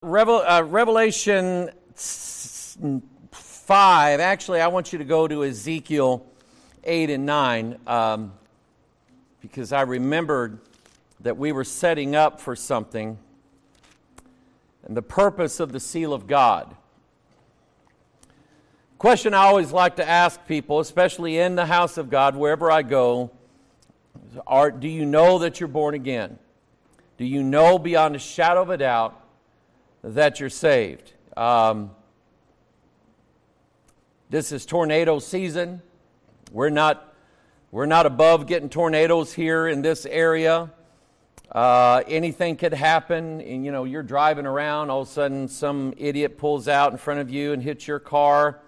Revelation 5. Actually, I want you to go to Ezekiel 8 and 9 because I remembered that we were setting up for something and the purpose of the seal of God. Question I always like to ask people, especially in the house of God, wherever I go, do you know that you're born again? Do you know beyond a shadow of a doubt that you're saved? This is tornado season. We're not above getting tornadoes here in this area. Anything could happen, and you're driving around, all of a sudden some idiot pulls out in front of you and hits your car.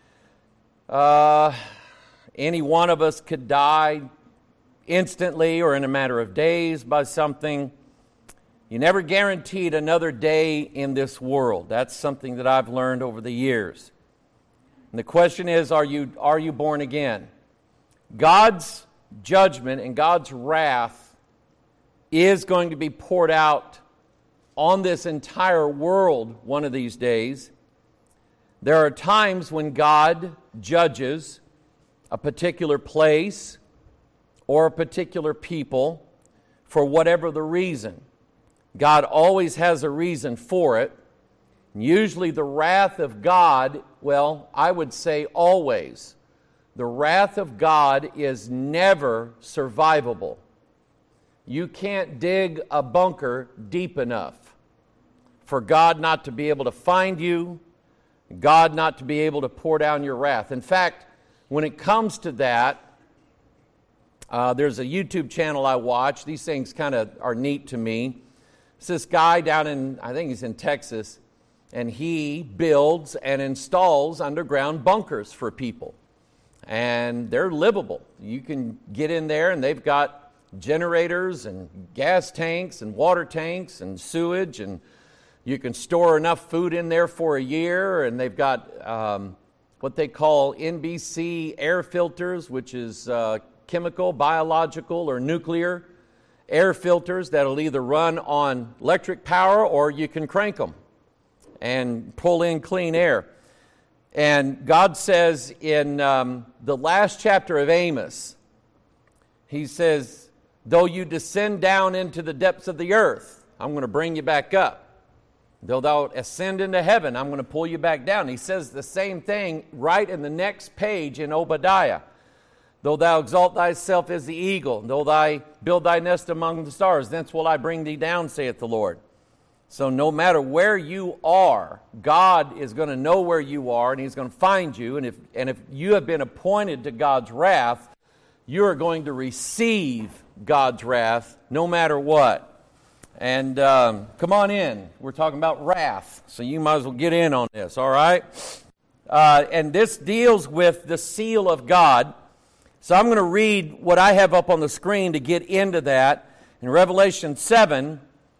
Any one of us could die instantly or in a matter of days by something. You never guaranteed another day in this world. That's something that I've learned over the years. And the question is, are you born again? God's judgment and God's wrath is going to be poured out on this entire world one of these days. There are times when God judges a particular place or a particular people for whatever the reason. God always has a reason for it. Usually the wrath of God, well, I would say always, the wrath of God is never survivable. You can't dig a bunker deep enough for God not to be able to find you, God not to be able to pour down your wrath. In fact, when it comes to that, there's a YouTube channel I watch. These things kind of are neat to me. It's this guy down in, I think he's in Texas, and he builds and installs underground bunkers for people. And they're livable. You can get in there and they've got generators and gas tanks and water tanks and sewage, and you can store enough food in there for a year. And they've got what they call NBC air filters, which is chemical, biological, or nuclear air filters that'll either run on electric power or you can crank them and pull in clean air. And God says in the last chapter of Amos, He says, though you descend down into the depths of the earth, I'm going to bring you back up. Though thou ascend into heaven, I'm going to pull you back down. He says the same thing right in the next page in Obadiah. Though thou exalt thyself as the eagle, though thou build thy nest among the stars, thence will I bring thee down, saith the Lord. So no matter where you are, God is going to know where you are, and He's going to find you. And if you have been appointed to God's wrath, you are going to receive God's wrath no matter what. And come on in. We're talking about wrath, so you might as well get in on this, all right? And this deals with the seal of God. So I'm going to read what I have up on the screen to get into that. In Revelation 7,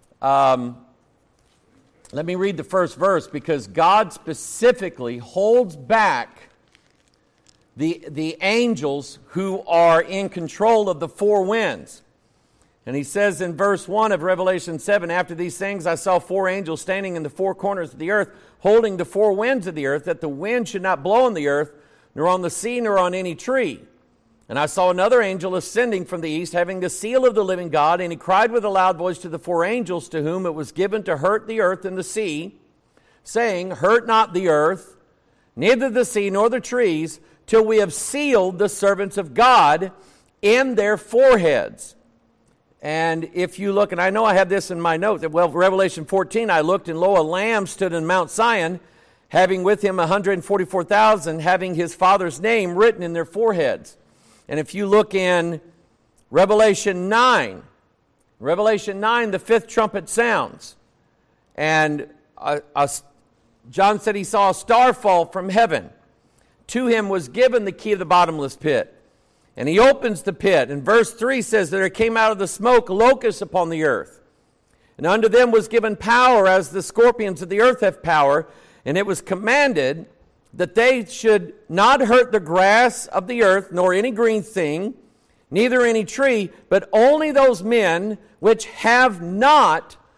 let me read the first verse, because God specifically holds back the angels who are in control of the four winds. And he says in verse 1 of Revelation 7, after these things I saw four angels standing in the four corners of the earth, holding the four winds of the earth, that the wind should not blow on the earth, nor on the sea, nor on any tree. And I saw another angel ascending from the east, having the seal of the living God, and he cried with a loud voice to the four angels to whom it was given to hurt the earth and the sea, saying, hurt not the earth, neither the sea nor the trees, till we have sealed the servants of God in their foreheads. And if you look, and I know I have this in my notes, well, Revelation 14, I looked, and lo, a lamb stood in Mount Zion, having with him 144,000, having his Father's name written in their foreheads. And if you look in Revelation 9, the fifth trumpet sounds. And John said he saw a star fall from heaven. To him was given the key of the bottomless pit. And he opens the pit. And verse 3 says that there came out of the smoke locusts upon the earth. And unto them was given power, as the scorpions of the earth have power. And it was commanded that they should not hurt the grass of the earth, nor any green thing, neither any tree, but only those men which have not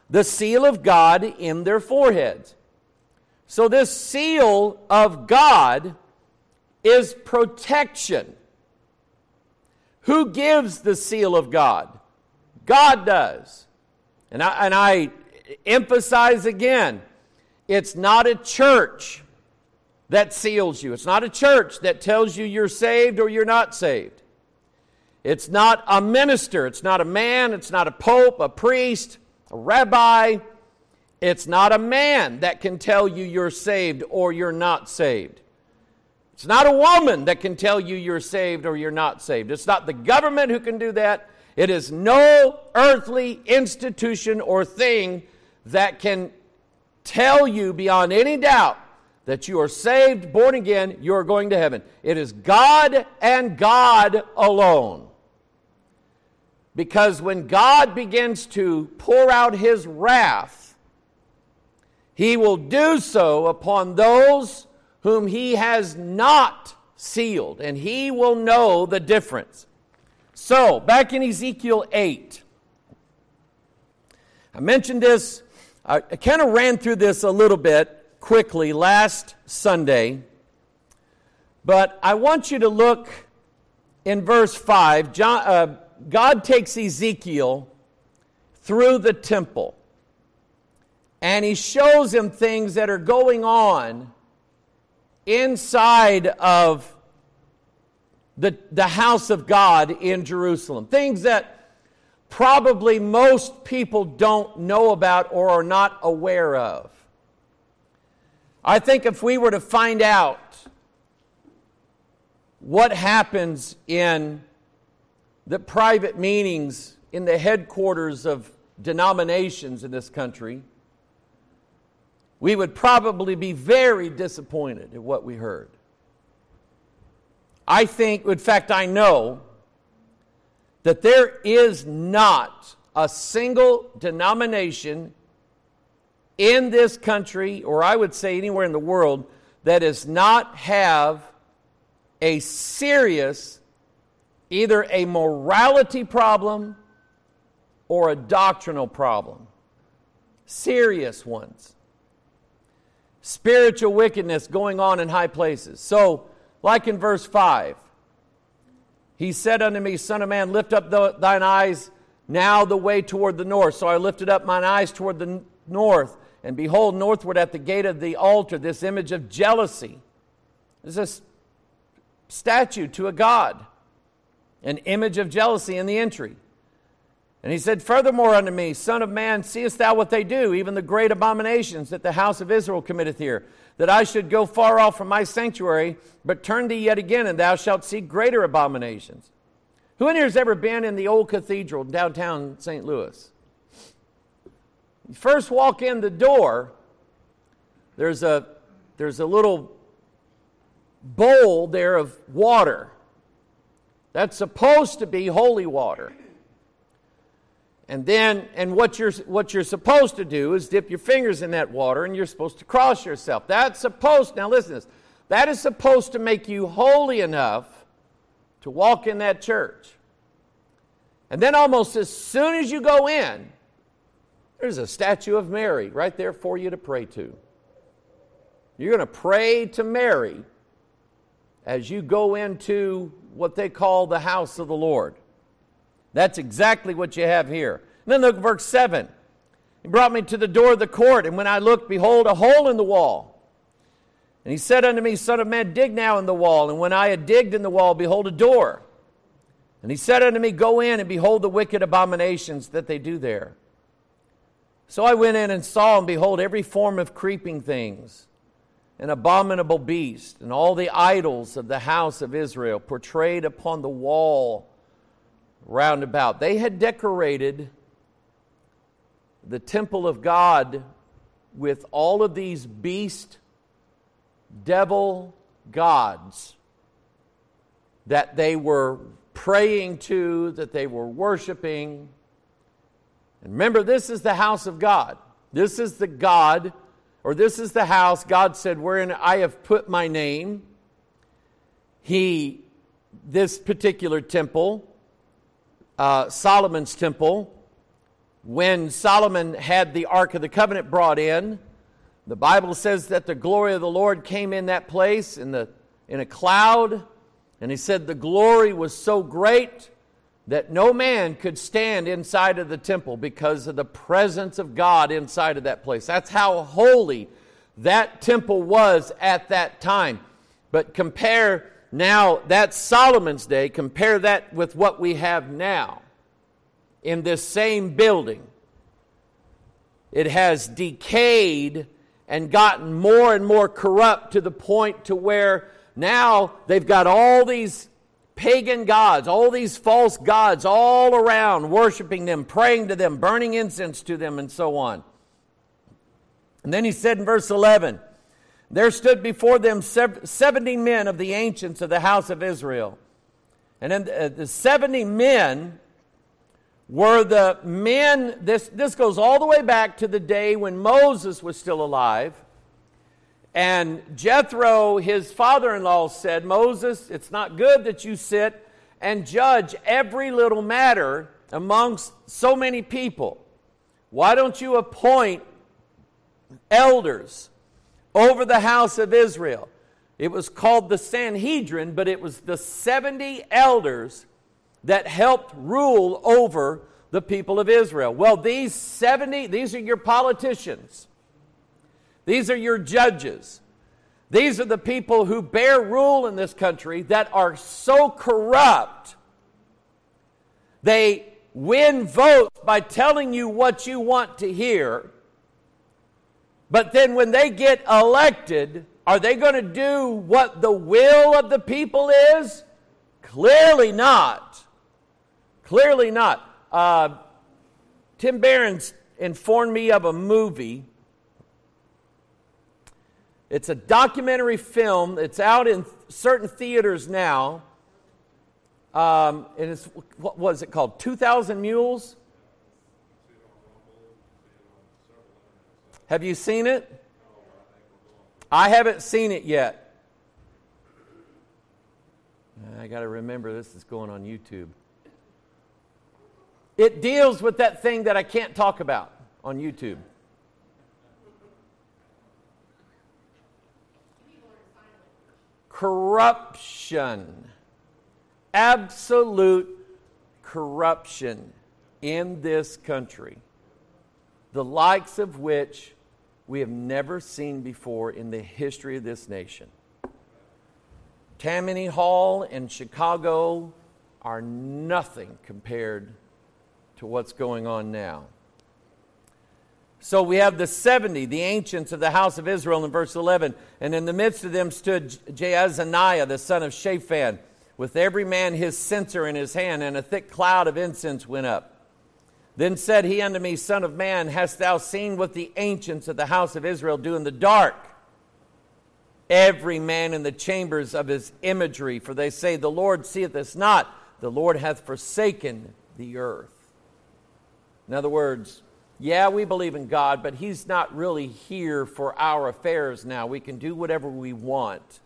the seal of God in their foreheads. So this seal of God is protection. Who gives the seal of God? God does. And I emphasize again, it's not a church that seals you. It's not a church that tells you you're saved or you're not saved. It's not a minister. It's not a man. It's not a pope, a priest, a rabbi. It's not a man that can tell you you're saved or you're not saved. It's not a woman that can tell you you're saved or you're not saved. It's not the government who can do that. It is no earthly institution or thing that can tell you beyond any doubt that you are saved, born again, you are going to heaven. It is God and God alone. Because when God begins to pour out His wrath, He will do so upon those whom He has not sealed, and He will know the difference. So, back in Ezekiel 8, I mentioned this, I kind of ran through this a little bit quickly last Sunday, but I want you to look in verse 5. God takes Ezekiel through the temple, and He shows him things that are going on inside of the house of God in Jerusalem. Things that probably most people don't know about or are not aware of. I think if we were to find out what happens in the private meetings in the headquarters of denominations in this country, we would probably be very disappointed at what we heard. I think, in fact, I know that there is not a single denomination in this country, or I would say anywhere in the world, that does not have a serious, either a morality problem or a doctrinal problem. Serious ones. Spiritual wickedness going on in high places. So, like in verse 5, He said unto me, Son of man, lift up thine eyes now the way toward the north. So I lifted up mine eyes toward the north, and behold, northward at the gate of the altar, this image of jealousy. This is a statue to a god, an image of jealousy in the entry. And He said furthermore unto me, Son of man, seest thou what they do, even the great abominations that the house of Israel committeth here, that I should go far off from my sanctuary, but turn thee yet again, and thou shalt see greater abominations. Who in here has ever been in the old cathedral downtown St. Louis? You first walk in the door, there's a little bowl there of water. That's supposed to be holy water. And what you're supposed to do is dip your fingers in that water, and you're supposed to cross yourself. Now listen to this, that is supposed to make you holy enough to walk in that church. And then almost as soon as you go in, there's a statue of Mary right there for you to pray to. You're going to pray to Mary as you go into what they call the house of the Lord. That's exactly what you have here. And then look at verse 7. He brought me to the door of the court, and when I looked, behold, a hole in the wall. And He said unto me, Son of man, dig now in the wall. And when I had digged in the wall, behold, a door. And He said unto me, Go in, and behold the wicked abominations that they do there. So I went in and saw, and behold, every form of creeping things, an abominable beast, and all the idols of the house of Israel portrayed upon the wall round about. They had decorated the temple of God with all of these beast, devil gods that they were praying to, that they were worshiping. And remember, this is the house of God. This is the God, or this is the house God said, wherein I have put my name. This particular temple, Solomon's temple, when Solomon had the Ark of the Covenant brought in, the Bible says that the glory of the Lord came in that place in a cloud. And he said the glory was so great that no man could stand inside of the temple because of the presence of God inside of that place. That's how holy that temple was at that time. But compare now, that's Solomon's day, compare that with what we have now in this same building. It has decayed and gotten more and more corrupt to the point to where now they've got all these pagan gods, all these false gods all around, worshiping them, praying to them, burning incense to them, and so on. And then he said in verse 11, there stood before them 70 men of the ancients of the house of Israel. And then the 70 men were the men, this goes all the way back to the day when Moses was still alive. And Jethro, his father-in-law, said, Moses, it's not good that you sit and judge every little matter amongst so many people. Why don't you appoint elders over the house of Israel? It was called the Sanhedrin, but it was the 70 elders that helped rule over the people of Israel. Well, these 70, these are your politicians. These are your judges. These are the people who bear rule in this country that are so corrupt. They win votes by telling you what you want to hear. But then when they get elected, are they going to do what the will of the people is? Clearly not. Clearly not. Tim Barron's informed me of a movie. It's a documentary film. It's out in certain theaters now. And it's, what was it called? 2,000 Mules? Have you seen it? I haven't seen it yet. I got to remember this is going on YouTube. It deals with that thing that I can't talk about on YouTube. Corruption. Absolute corruption in this country. The likes of which we have never seen before in the history of this nation. Tammany Hall in Chicago are nothing compared to what's going on now. So we have the 70, the ancients of the house of Israel in verse 11. And in the midst of them stood Jaazaniah, the son of Shaphan, with every man his censer in his hand, and a thick cloud of incense went up. Then said he unto me, Son of man, hast thou seen what the ancients of the house of Israel do in the dark? Every man in the chambers of his imagery, for they say, The Lord seeth us not, the Lord hath forsaken the earth. In other words, yeah, we believe in God, but He's not really here for our affairs now. We can do whatever we want.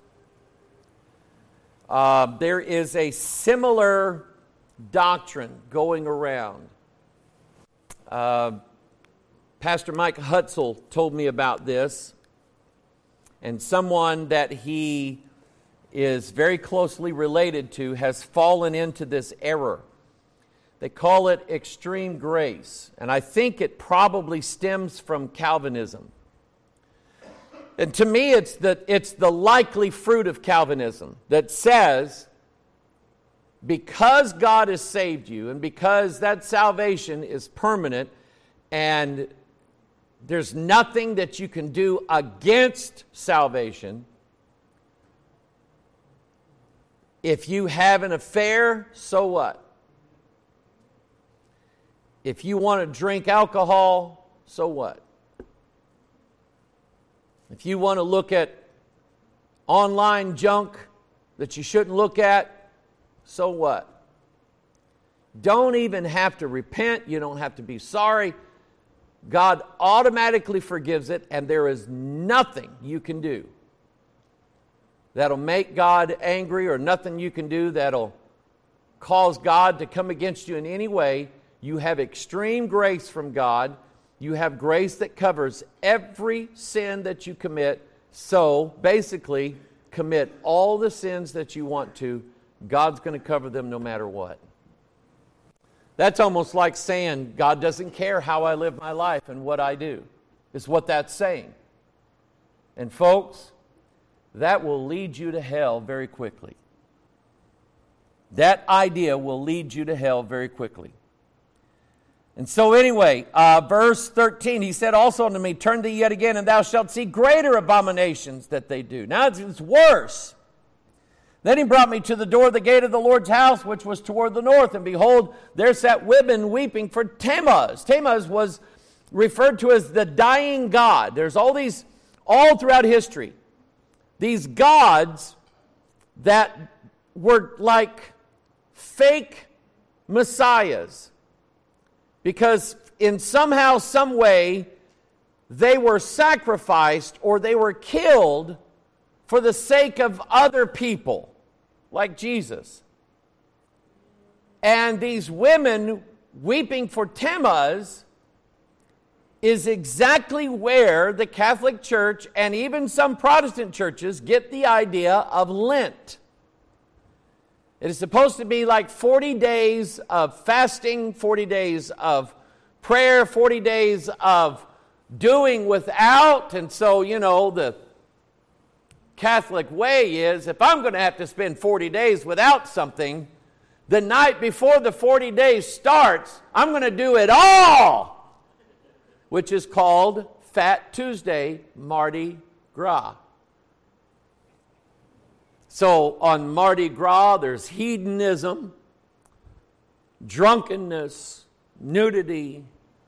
There is a similar doctrine going around. Pastor Mike Hutzel told me about this, and someone that he is very closely related to has fallen into this error. They call it extreme grace, and I think it probably stems from Calvinism. And to me, it's the likely fruit of Calvinism that says, because God has saved you, and because that salvation is permanent, and there's nothing that you can do against salvation, if you have an affair, so what? If you want to drink alcohol, so what? If you want to look at online junk that you shouldn't look at, so what? Don't even have to repent. You don't have to be sorry. God automatically forgives it, and there is nothing you can do that'll make God angry, or nothing you can do that'll cause God to come against you in any way. You have extreme grace from God. You have grace that covers every sin that you commit. So, basically, commit all the sins that you want to. God's going to cover them no matter what. That's almost like saying, God doesn't care how I live my life and what I do, is what that's saying. And folks, that will lead you to hell very quickly. That idea will lead you to hell very quickly. And so anyway, verse 13, he said also unto me, turn thee yet again, and thou shalt see greater abominations that they do. Now it's worse. Then he brought me to the door of the gate of the Lord's house, which was toward the north. And behold, there sat women weeping for Tammuz. Tammuz was referred to as the dying god. There's all throughout history, these gods that were like fake messiahs. Because in somehow, some way, they were sacrificed or they were killed for the sake of other people, like Jesus. And these women weeping for Tammuz is exactly where the Catholic Church and even some Protestant churches get the idea of Lent. It is supposed to be like 40 days of fasting, 40 days of prayer, 40 days of doing without. And so, the Catholic way is, if I'm going to have to spend 40 days without something, the night before the 40 days starts, I'm going to do it all, which is called Fat Tuesday, Mardi Gras. So on Mardi Gras, there's hedonism, drunkenness, nudity,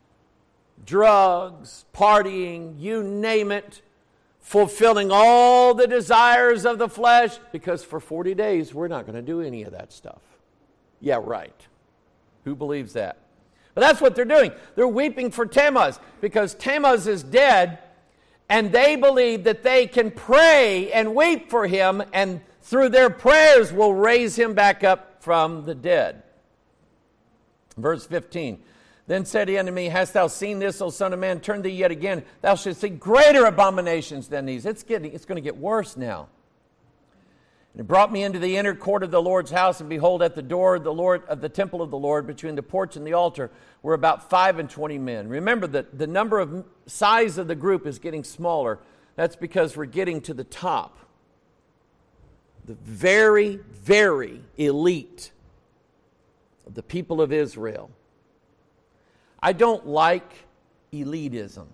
drugs, partying, you name it, fulfilling all the desires of the flesh, because for 40 days, we're not going to do any of that stuff. Yeah, right. Who believes that? But that's what they're doing. They're weeping for Tammuz, because Tammuz is dead, and they believe that they can pray and weep for him, and through their prayers will raise him back up from the dead. Verse 15. Then said he unto me, hast thou seen this, O son of man? Turn thee yet again. Thou shalt see greater abominations than these. It's going to get worse now. And he brought me into the inner court of the Lord's house, and behold, at the door of the temple of the Lord, between the porch and the altar, were about 25 men. Remember that the number of size of the group is getting smaller. That's because we're getting to the top. The very, very elite of the people of Israel. I don't like elitism.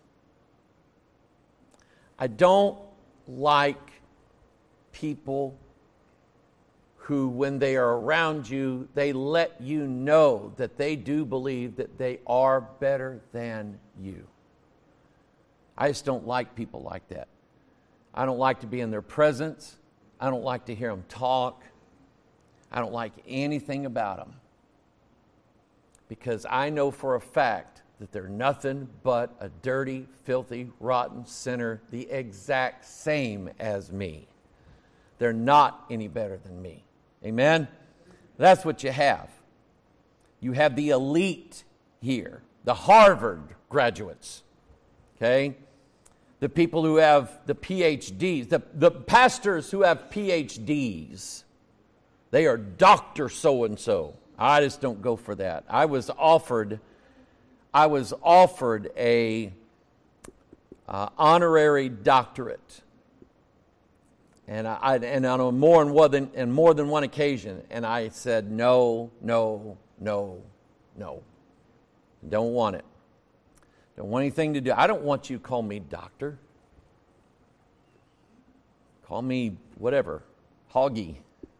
I don't like people who, when they are around you, they let you know that they do believe that they are better than you. I just don't like people like that. I don't like to be in their presence. I don't like to hear them talk. I don't like anything about them. Because I know for a fact that they're nothing but a dirty, filthy, rotten sinner, the exact same as me. They're not any better than me. Amen? That's what you have. You have the elite here, the Harvard graduates. Okay? The people who have the PhDs, the pastors who have PhDs. They are Dr. So-and-so. I just don't go for that. I was offered a honorary doctorate, and on more than one occasion, and I said no, don't want it. Don't want anything to do. I don't want you to call me doctor. Call me whatever, Hoggy.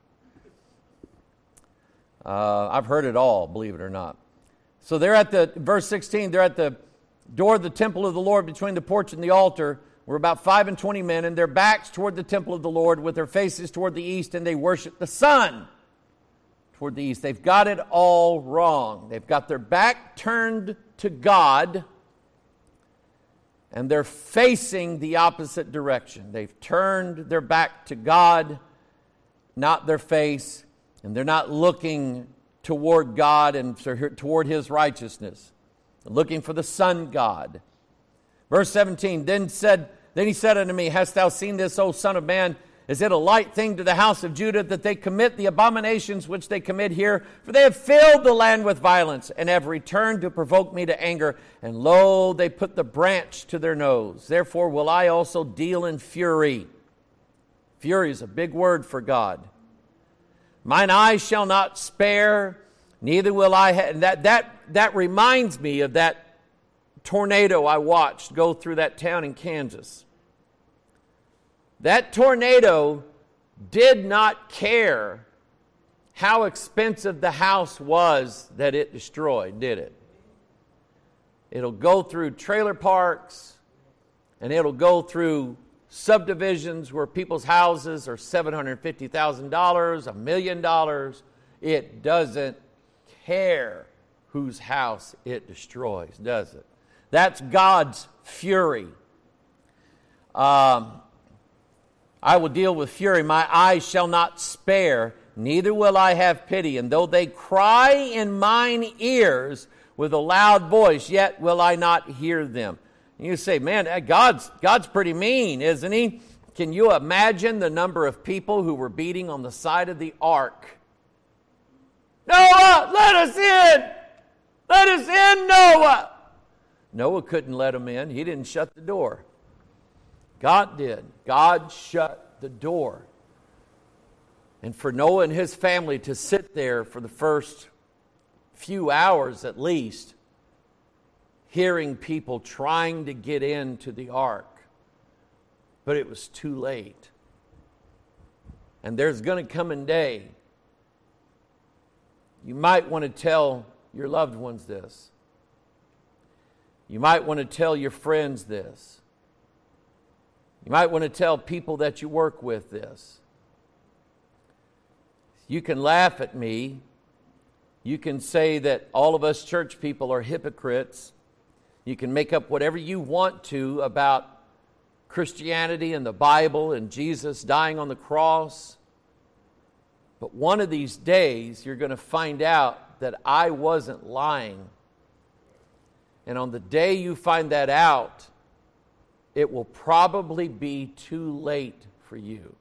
I've heard it all, believe it or not. So they're at verse 16, they're at the door of the temple of the Lord between the porch and the altar. We're about 25 men, and their backs toward the temple of the Lord with their faces toward the east, and they worship the sun toward the east. They've got it all wrong. They've got their back turned to God, and they're facing the opposite direction. They've turned their back to God, not their face, and they're not looking toward God and toward His righteousness, looking for the sun god. Verse 17, Then he said unto me, Hast thou seen this, O son of man? Is it a light thing to the house of Judah that they commit the abominations which they commit here? For they have filled the land with violence, and have returned to provoke me to anger. And lo, they put the branch to their nose. Therefore will I also deal in fury. Fury is a big word for God. Mine eyes shall not spare, neither will I... That reminds me of that tornado I watched go through that town in Kansas. That tornado did not care how expensive the house was that it destroyed, did it? It'll go through trailer parks, and it'll go through subdivisions where people's houses are $750,000, $1 million. It doesn't care whose house it destroys, does it? That's God's fury. I will deal with fury. My eyes shall not spare, neither will I have pity. And though they cry in mine ears with a loud voice, yet will I not hear them. And you say, man, God's pretty mean, isn't He? Can you imagine the number of people who were beating on the side of the ark? Noah, let us in! Let us in, Noah! Noah couldn't let them in. He didn't shut the door. God did. God shut the door. And for Noah and his family to sit there for the first few hours at least, hearing people trying to get into the ark. But it was too late. And there's going to come a day, you might want to tell your loved ones this. You might want to tell your friends this. You might want to tell people that you work with this. You can laugh at me. You can say that all of us church people are hypocrites. You can make up whatever you want to about Christianity and the Bible and Jesus dying on the cross. But one of these days, you're going to find out that I wasn't lying. And on the day you find that out, it will probably be too late for you.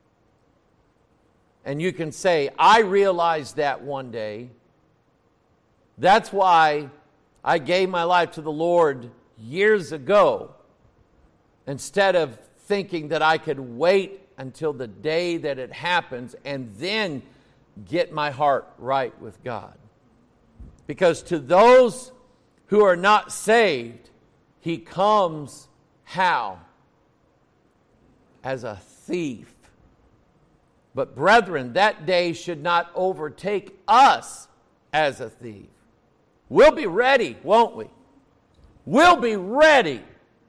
And you can say, I realized that one day. That's why I gave my life to the Lord years ago, instead of thinking that I could wait until the day that it happens and then get my heart right with God. Because to those who are not saved, He comes how? As a thief. But brethren, that day should not overtake us as a thief. We'll be ready, won't we? We'll be ready.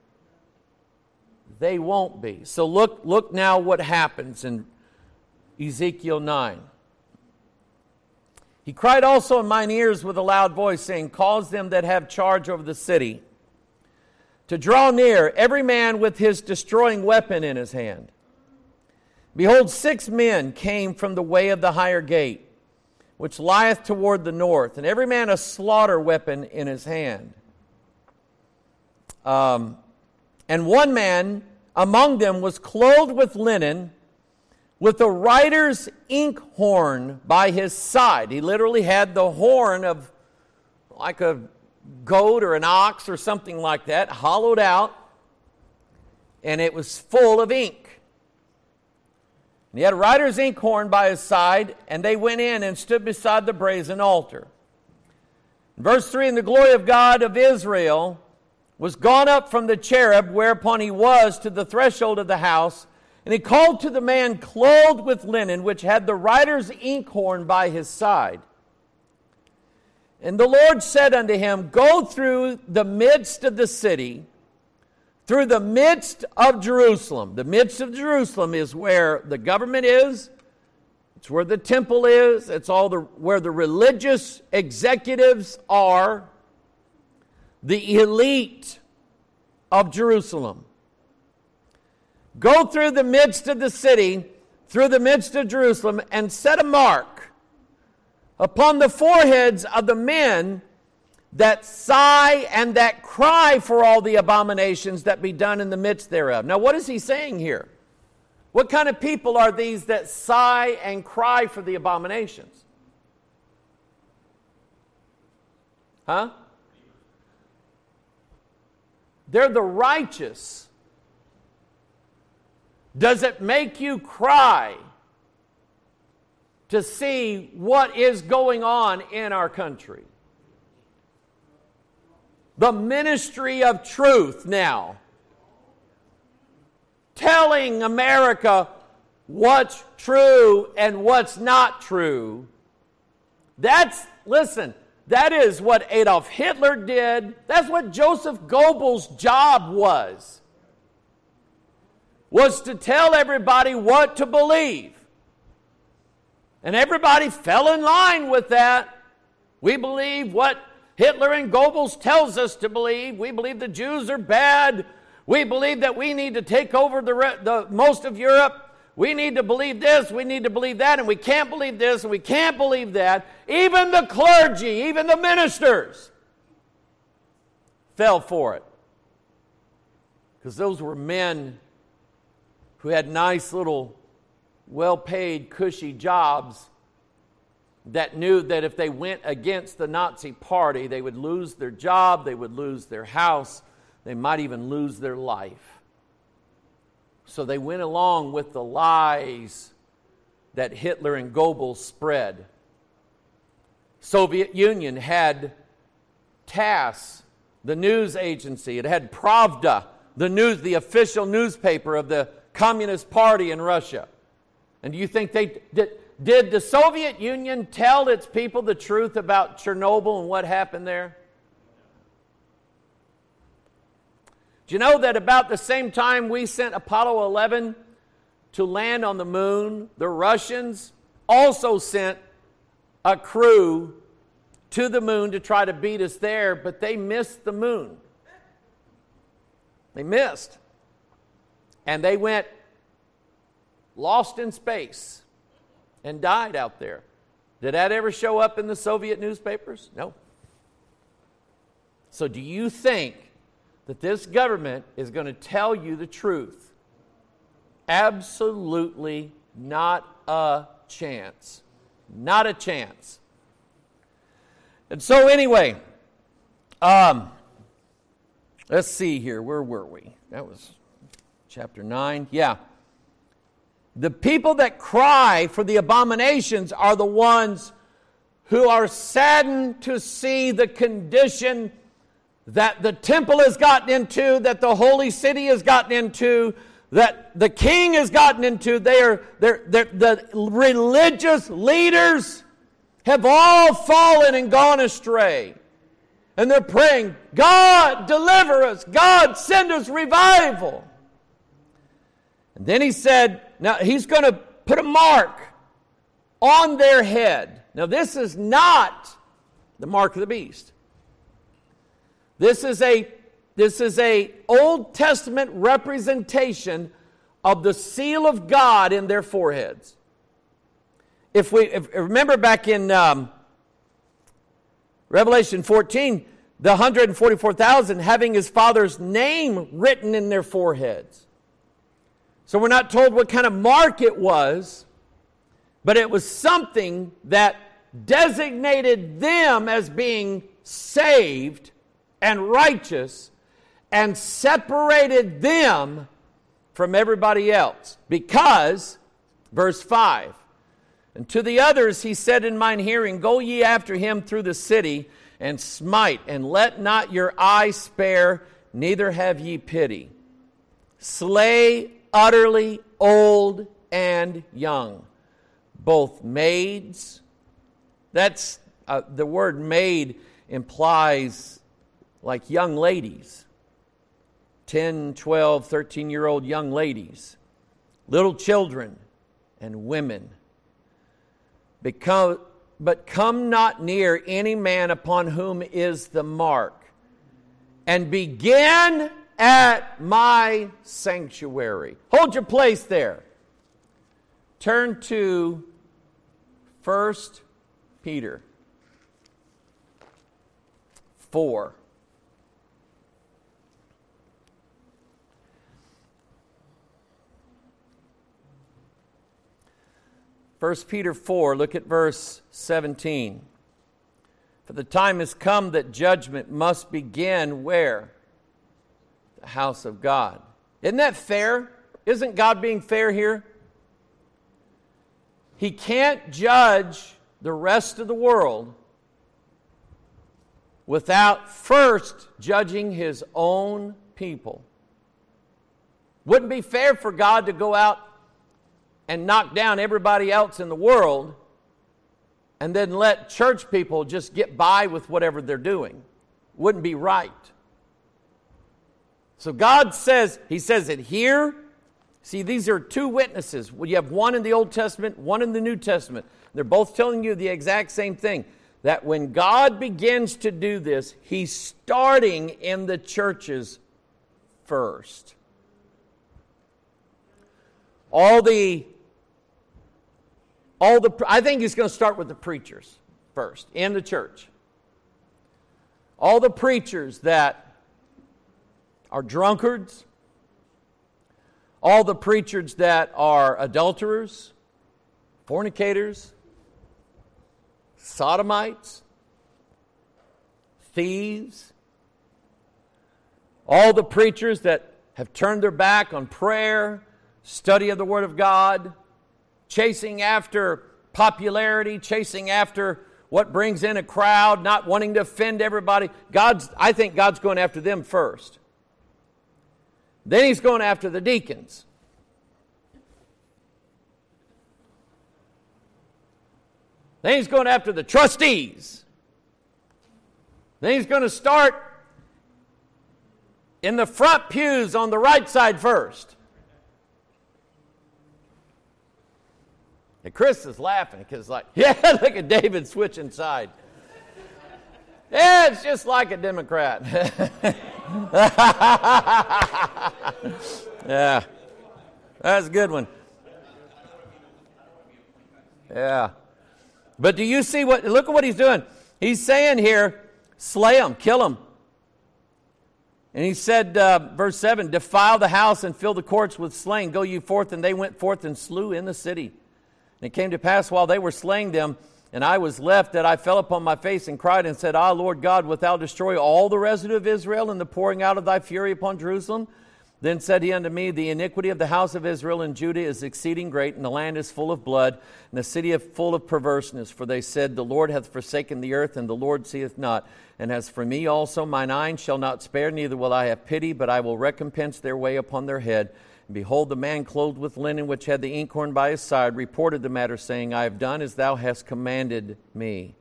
They won't be. So look now what happens in Ezekiel 9. He cried also in mine ears with a loud voice, saying, Cause them that have charge over the city to draw near, every man with his destroying weapon in his hand. Behold, 6 men came from the way of the higher gate, which lieth toward the north, and every man a slaughter weapon in his hand. And one man among them was clothed with linen, with a writer's inkhorn by his side. He literally had the horn of like a goat or an ox or something like that, hollowed out, and it was full of ink. And he had a writer's inkhorn by his side, and they went in and stood beside the brazen altar. In verse 3, And the glory of God of Israel was gone up from the cherub whereupon he was to the threshold of the house, and he called to the man clothed with linen, which had the writer's inkhorn by his side. And the Lord said unto him, Go through the midst of the city, through the midst of Jerusalem. The midst of Jerusalem is where the government is. It's where the temple is. It's where the religious executives are. The elite of Jerusalem. Go through the midst of the city, through the midst of Jerusalem, and set a mark upon the foreheads of the men that sigh and that cry for all the abominations that be done in the midst thereof. Now, what is he saying here? What kind of people are these that sigh and cry for the abominations? Huh? They're the righteous. Does it make you cry to see what is going on in our country? The ministry of truth now, telling America what's true and what's not true. Listen, that is what Adolf Hitler did. That's what Joseph Goebbels' job was to tell everybody what to believe. And everybody fell in line with that. We believe what Hitler and Goebbels tells us to believe. We believe the Jews are bad. We believe that we need to take over the most of Europe. We need to believe this, we need to believe that, and we can't believe this, and we can't believe that. Even the clergy, even the ministers fell for it. Because those were men who had nice little, well-paid, cushy jobs that knew that if they went against the Nazi party, they would lose their job, they would lose their house, they might even lose their life. So they went along with the lies that Hitler and Goebbels spread. Soviet Union had TASS, the news agency. It had Pravda, the official newspaper of the Communist Party in Russia. And do you think did the Soviet Union tell its people the truth about Chernobyl and what happened there? Do you know that about the same time we sent Apollo 11 to land on the moon, the Russians also sent a crew to the moon to try to beat us there, but they missed the moon. They missed. And they went lost in space and died out there. Did that ever show up in the Soviet newspapers? No. So do you think that this government is going to tell you the truth? Absolutely not a chance. Not a chance. And so anyway, let's see here. Where were we? That was chapter 9. Yeah. The people that cry for the abominations are the ones who are saddened to see the condition that the temple has gotten into, that the holy city has gotten into, that the king has gotten into. The religious leaders have all fallen and gone astray. And they're praying, God, deliver us. God, send us revival. And then he said, now he's going to put a mark on their head. Now this is not the mark of the beast. This is a Old Testament representation of the seal of God in their foreheads. If remember back in Revelation 14, the 144,000 having his Father's name written in their foreheads. So we're not told what kind of mark it was, but it was something that designated them as being saved and righteous and separated them from everybody else. Because, verse 5, and to the others he said in mine hearing, go ye after him through the city, and smite, and let not your eye spare, neither have ye pity. Slay utterly old and young, both maids. That's the word maid implies like young ladies, 10, 12, 13-year-old young ladies, little children, and women. But come not near any man upon whom is the mark, and begin at my sanctuary. Hold your place there. Turn to 1 Peter 4. First Peter 4, look at verse 17. For the time has come that judgment must begin where? The house of God. Isn't that fair? Isn't God being fair here? He can't judge the rest of the world without first judging His own people. Wouldn't be fair for God to go out and knock down everybody else in the world and then let church people just get by with whatever they're doing. Wouldn't be right. So God says, He says it here. See, these are two witnesses. Well, you have one in the Old Testament, one in the New Testament. They're both telling you the exact same thing. That when God begins to do this, He's starting in the churches first. I think He's going to start with the preachers first in the church. All the preachers that are drunkards, all the preachers that are adulterers, fornicators, sodomites, thieves, all the preachers that have turned their back on prayer, study of the Word of God, chasing after popularity, chasing after what brings in a crowd, not wanting to offend everybody. I think God's going after them first. Then He's going after the deacons. Then He's going after the trustees. Then He's going to start in the front pews on the right side first. And Chris is laughing because yeah, look at David switching side. Yeah, it's just like a Democrat. Yeah, that's a good one. Yeah. But do you see look at what he's doing. He's saying here, slay them, kill them. And he said, verse 7, defile the house and fill the courts with slain. Go you forth. And they went forth and slew in the city. And it came to pass while they were slaying them, and I was left, that I fell upon my face and cried and said, Ah, Lord God, wilt thou destroy all the residue of Israel in the pouring out of thy fury upon Jerusalem? Then said he unto me, the iniquity of the house of Israel and Judah is exceeding great, and the land is full of blood, and the city is full of perverseness. For they said, the Lord hath forsaken the earth, and the Lord seeth not. And as for me also, mine eye shall not spare, neither will I have pity, but I will recompense their way upon their head. And behold, the man clothed with linen, which had the inkhorn by his side, reported the matter, saying, I have done as thou hast commanded me.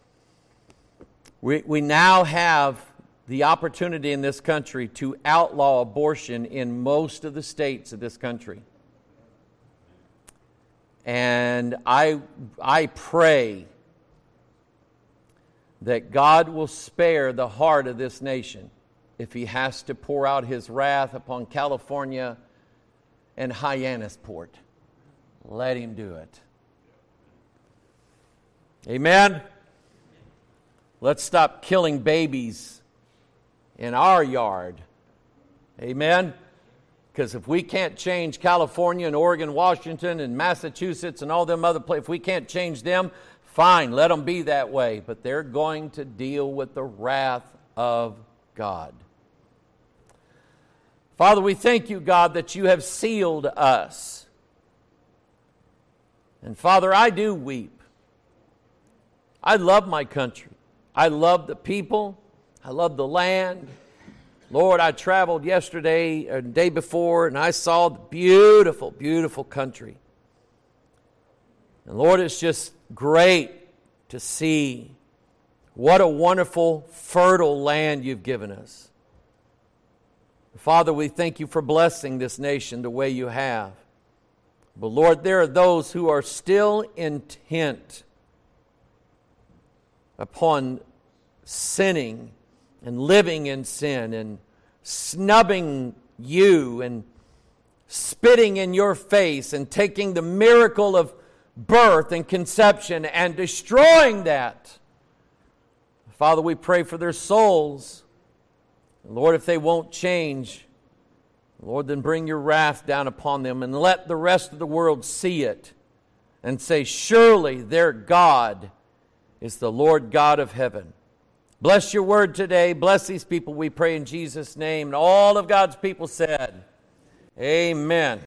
We now have the opportunity in this country to outlaw abortion in most of the states of this country. And I pray that God will spare the heart of this nation if He has to pour out His wrath upon California and Hyannisport. Let Him do it. Amen? Let's stop killing babies in our yard. Amen? Because if we can't change California and Oregon, Washington and Massachusetts and all them other places, if we can't change them, fine, let them be that way. But they're going to deal with the wrath of God. Father, we thank you, God, that you have sealed us. And Father, I do weep. I love my country. I love the people. I love the land. Lord, I traveled yesterday or the day before, and I saw the beautiful, beautiful country. And Lord, it's just great to see what a wonderful, fertile land you've given us. Father, we thank you for blessing this nation the way you have. But Lord, there are those who are still intent upon sinning and living in sin and snubbing you and spitting in your face and taking the miracle of birth and conception and destroying that. Father, we pray for their souls. Lord, if they won't change, Lord, then bring your wrath down upon them and let the rest of the world see it and say, surely their God is the Lord God of heaven. Bless your word today. Bless these people, we pray in Jesus' name. And all of God's people said, amen.